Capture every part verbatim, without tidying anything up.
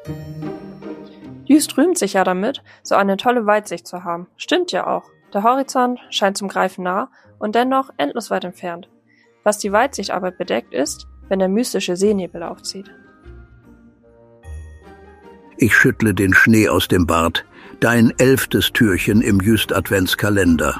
Jüst rühmt sich ja damit, so eine tolle Weitsicht zu haben. Stimmt ja auch. Der Horizont scheint zum Greifen nah und dennoch endlos weit entfernt. Was die Weitsicht aber bedeckt ist, wenn der mystische Seenebel aufzieht. Ich schüttle den Schnee aus dem Bart. Dein elftes Türchen im Jüst-Adventskalender.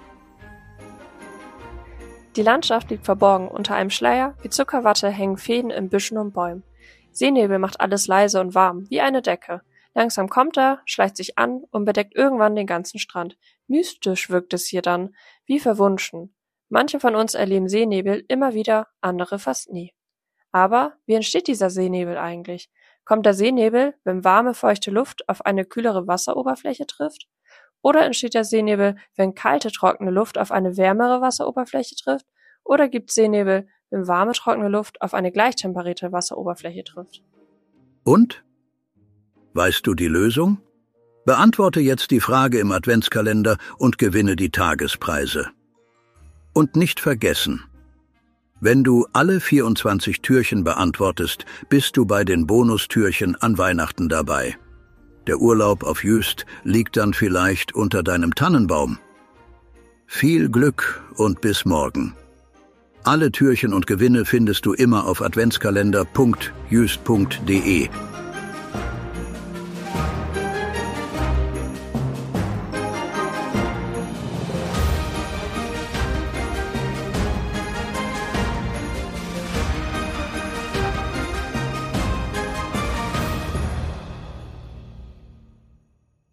Die Landschaft liegt verborgen unter einem Schleier, wie Zuckerwatte hängen Fäden in Büschen und Bäumen. Seenebel macht alles leise und warm, wie eine Decke. Langsam kommt er, schleicht sich an und bedeckt irgendwann den ganzen Strand. Mystisch wirkt es hier dann, wie verwunschen. Manche von uns erleben Seenebel immer wieder, andere fast nie. Aber wie entsteht dieser Seenebel eigentlich? Kommt der Seenebel, wenn warme, feuchte Luft auf eine kühlere Wasseroberfläche trifft? Oder entsteht der Seenebel, wenn kalte, trockene Luft auf eine wärmere Wasseroberfläche trifft? Oder gibt es Seenebel, wenn warme, trockene Luft auf eine gleichtemperierte Wasseroberfläche trifft? Und? Weißt du die Lösung? Beantworte jetzt die Frage im Adventskalender und gewinne die Tagespreise. Und nicht vergessen: Wenn du alle vierundzwanzig Türchen beantwortest, bist du bei den Bonustürchen an Weihnachten dabei. Der Urlaub auf Jüst liegt dann vielleicht unter deinem Tannenbaum. Viel Glück und bis morgen. Alle Türchen und Gewinne findest du immer auf adventskalender punkt jüst punkt de.